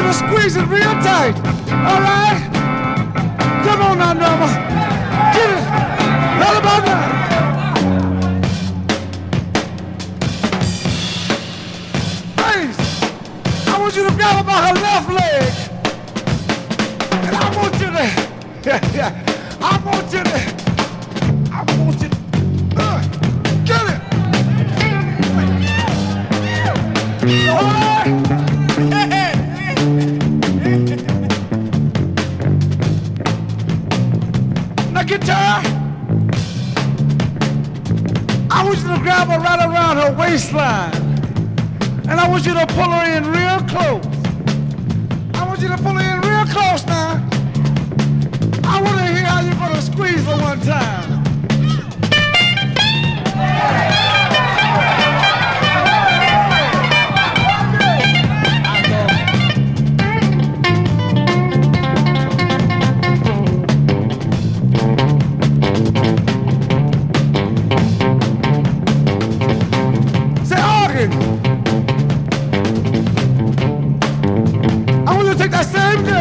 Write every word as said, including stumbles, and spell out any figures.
to squeeze it real tight. All right? Come on now, Norma. Get it. Right about now. Please, I want you to grab about her left leg. And I want you to, yeah, yeah. I want you to, I want you to, uh, get it. All right? Now guitar, I want you to grab her right around her waistline. And I want you to pull her in real close. I want you to pull her in real close now. I want to hear how you're going to squeeze her one time. Say, organ. I want you to take that same girl.